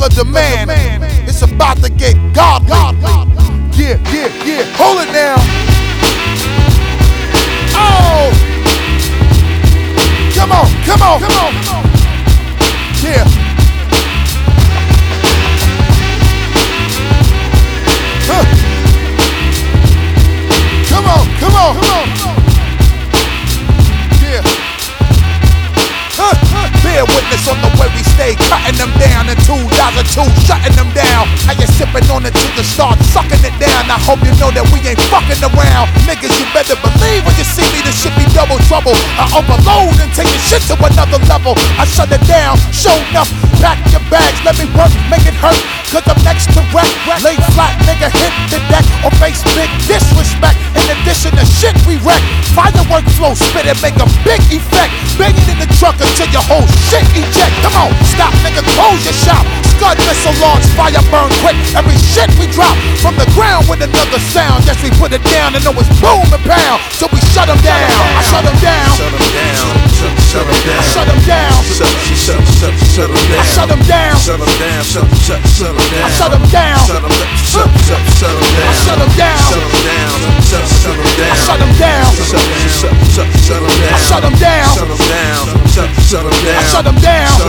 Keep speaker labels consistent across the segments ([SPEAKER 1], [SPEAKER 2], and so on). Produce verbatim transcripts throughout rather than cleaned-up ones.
[SPEAKER 1] demand. It's about to get godly. Yeah, yeah, yeah. Hold it now. Oh! Come on, come on, come on. Yeah. Huh. Come on, come on, come on. Yeah. Huh. Bear witness on the way we stay, cutting them down in two thousand two, shutting them down. How you sipping on it till you start sucking it down. I hope you know that we ain't fucking around. Niggas, you better believe when you see me, this shit be double trouble. I overload and take your shit to another level. I shut it down, show enough, pack your bags, let me work, make it hurt. Cause I'm next to wreck, lay flat, nigga, hit the deck, or face big disrespect. In addition to shit we wreck, firework flow, spit it, make a big effect. Bang it in the truck until your whole shit eject. Come on, stop, nigga, close your shop. Scud missile launch, fire burn quick. Every shit we drop from the ground with another sound. Yes, we put it down and know it's boom and pound. So we shut them down, I shut them down. Shut them down, shut them down. I shut them down, shut them down. I shut them down, shut them down. I shut them down, shut them down. I shut them down, shut them down. I shut them down, I shut them down. I shut them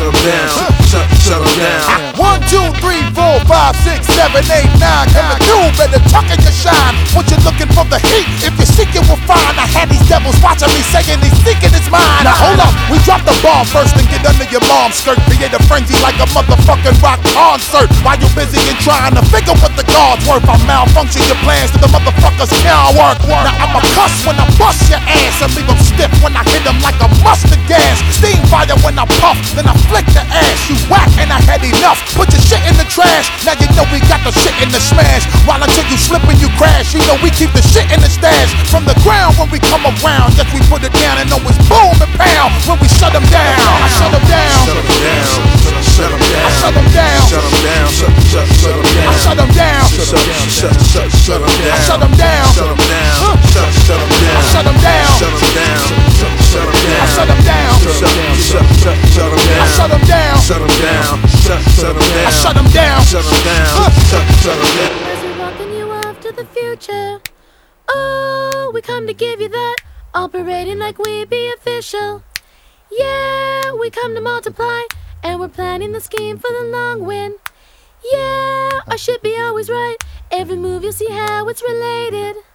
[SPEAKER 1] down. One, two, three, four, five, six, seven, eight, nine. Coming through, better tuck in your shine. What you looking for the heat? If you seek it, we'll find. I had these devils watching me saying he's seeking his mind. Now hold up, we drop the bomb first and get under your mom's skirt. Create a frenzy like a motherfucking rock concert. While you busy and trying to figure what the God's worth, I malfunction your plans till the motherfuckers can't work. Now I'ma cuss when I bust your ass and leave them stiff when I hit them like a mustard gas. Steam fire when I puff, then I flick the ass. You whack and I had enough. Put your shit in the trash. Now you know we got the shit in the smash. While until you slip and you crash, you know we keep the shit in the stash. From the ground when we come around, yes we put it down and know it's boom and pound. When we shut them down, I shut them down. Shut them down. Shut them down. I shut them down. Shut them down. I shut them down. Shut them down. Shut them down. I shut them down. Shut them down. Shut them down. I shut them down. Shut them down. Shut them down. I shut them down. Shut them down. I shut them down. Shut them down. I shut them down. Shut them down. Shut them down.
[SPEAKER 2] As we welcome you off to the future. Oh, we come to give you that. Operating like we be official. Yeah, we come to multiply. And we're planning the scheme for the long win. Yeah, our shit be always right. Every move you'll see how it's related.